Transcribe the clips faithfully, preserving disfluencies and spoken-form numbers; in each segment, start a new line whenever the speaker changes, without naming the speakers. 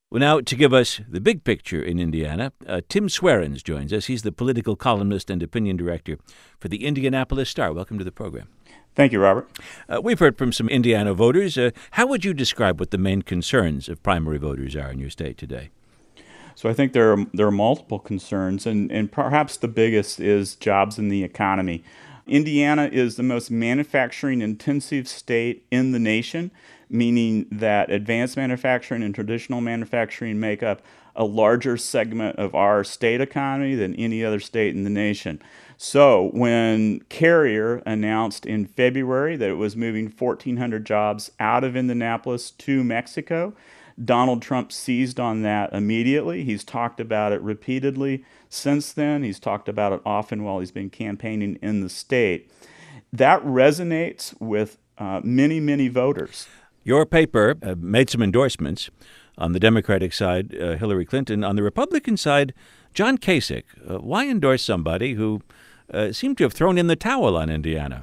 Well, now, to give us the big picture in Indiana, uh, Tim Swearens joins us. He's the political columnist and opinion director for the Indianapolis Star. Welcome to the program.
Thank you, Robert.
Uh, we've heard from some Indiana voters. Uh, how would you describe what the main concerns of primary voters are in your state today?
So I think there are, there are multiple concerns, and, and perhaps the biggest is jobs in the economy. Indiana is the most manufacturing-intensive state in the nation, meaning that advanced manufacturing and traditional manufacturing make up a larger segment of our state economy than any other state in the nation. So when Carrier announced in February that it was moving fourteen hundred jobs out of Indianapolis to Mexico, Donald Trump seized on that immediately. He's talked about it repeatedly since then. He's talked about it often while he's been campaigning in the state. That resonates with uh, many, many voters.
Your paper uh, made some endorsements. On the Democratic side, uh, Hillary Clinton. On the Republican side, John Kasich. Uh, why endorse somebody who uh, seemed to have thrown in the towel on Indiana?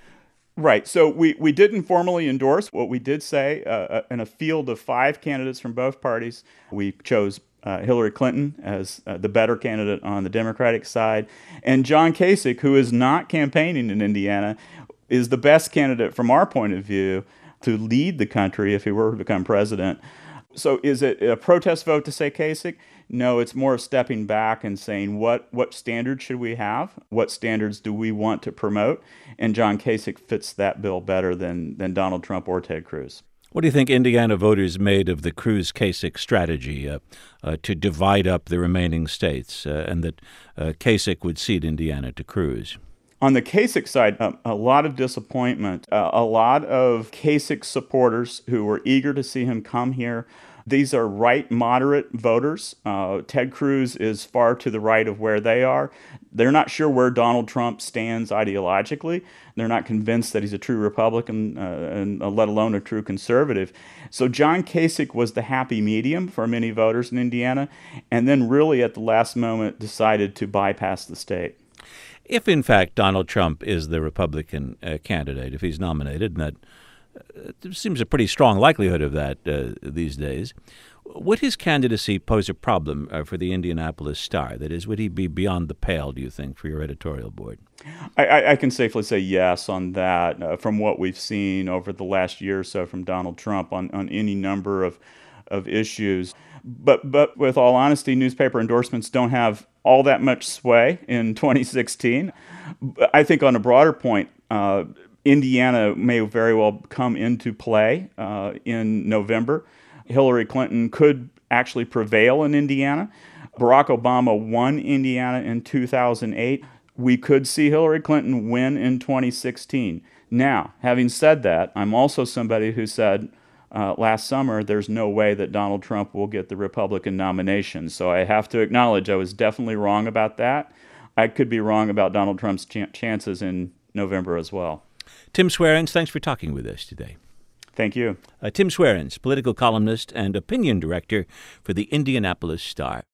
Right. So we, we didn't formally endorse. What we did say, uh, in a field of five candidates from both parties, we chose uh, Hillary Clinton as uh, the better candidate on the Democratic side. And John Kasich, who is not campaigning in Indiana, is the best candidate from our point of view to lead the country if he were to become president. So is it a protest vote to say Kasich? No, it's more of stepping back and saying what, what standards should we have? What standards do we want to promote? And John Kasich fits that bill better than, than Donald Trump or Ted Cruz.
What do you think Indiana voters made of the Cruz-Kasich strategy uh, uh, to divide up the remaining states uh, and that uh, Kasich would cede Indiana to Cruz?
On the Kasich side, um, a lot of disappointment. Uh, a lot of Kasich supporters who were eager to see him come here. These are right moderate voters. Uh, Ted Cruz is far to the right of where they are. They're not sure where Donald Trump stands ideologically. They're not convinced that he's a true Republican, uh, and uh, let alone a true conservative. So John Kasich was the happy medium for many voters in Indiana, and then really at the last moment decided to bypass the state.
If, in fact, Donald Trump is the Republican uh, candidate, if he's nominated, and that uh, there seems a pretty strong likelihood of that uh, these days, would his candidacy pose a problem uh, for the Indianapolis Star? That is, would he be beyond the pale, do you think, for your editorial board?
I, I can safely say yes on that, uh, from what we've seen over the last year or so from Donald Trump on, on any number of of issues. But but with all honesty, newspaper endorsements don't have all that much sway in twenty sixteen. I think on a broader point, uh, Indiana may very well come into play uh, in November. Hillary Clinton could actually prevail in Indiana. Barack Obama won Indiana in two thousand eight. We could see Hillary Clinton win in twenty sixteen. Now, having said that, I'm also somebody who said Uh, last summer, there's no way that Donald Trump will get the Republican nomination. So I have to acknowledge I was definitely wrong about that. I could be wrong about Donald Trump's ch- chances in November as well.
Tim Swearens, thanks for talking with us today.
Thank you.
Uh, Tim Swearens, political columnist and opinion director for the Indianapolis Star.